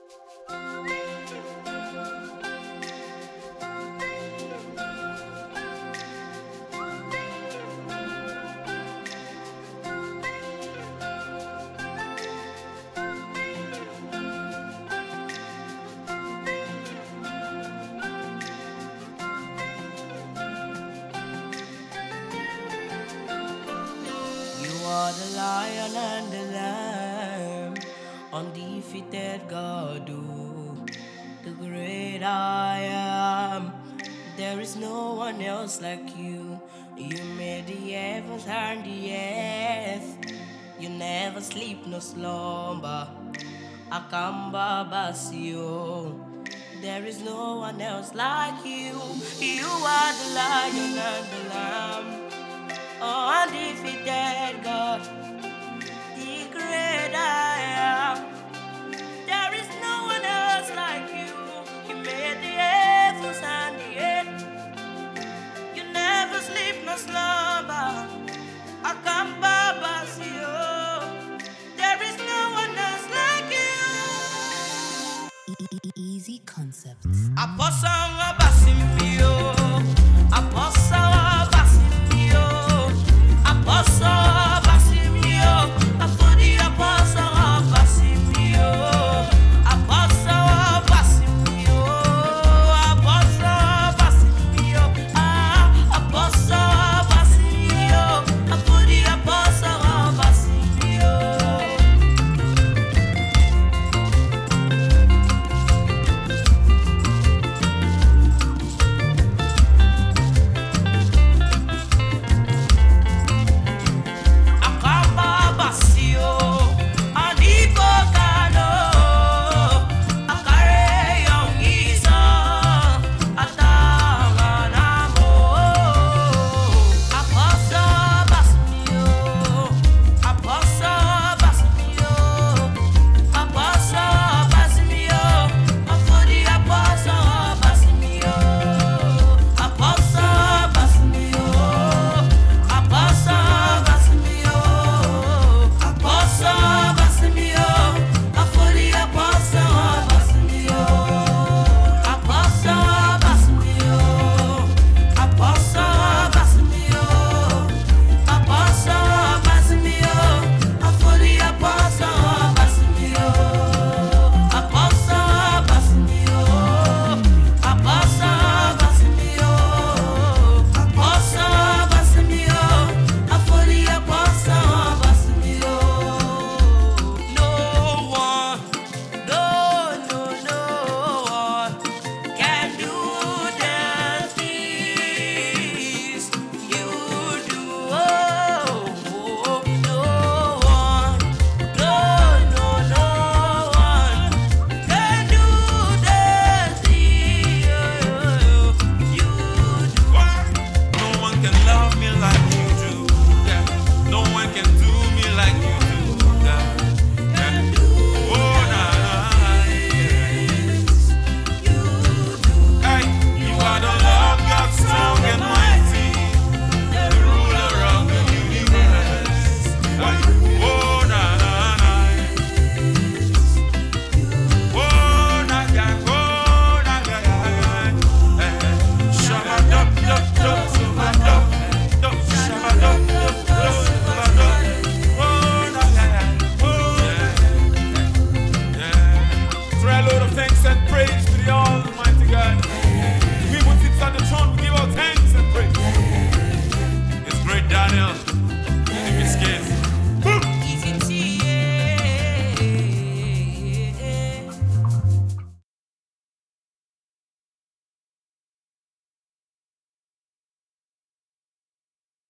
You are the lion and the lamb, undefeated God, oh, the great I am. There is no one else like you. You made the heavens and the earth. You never sleep, no slumber. Akamba Basio. There is no one else like you. You are the lion and the lamb. Oh, undefeated God, the great I am. There is no one else like you. You made the heavens and the earth. You never sleep nor slumber. Akamba Basio. There is no one else like you. Easy concepts. Apostle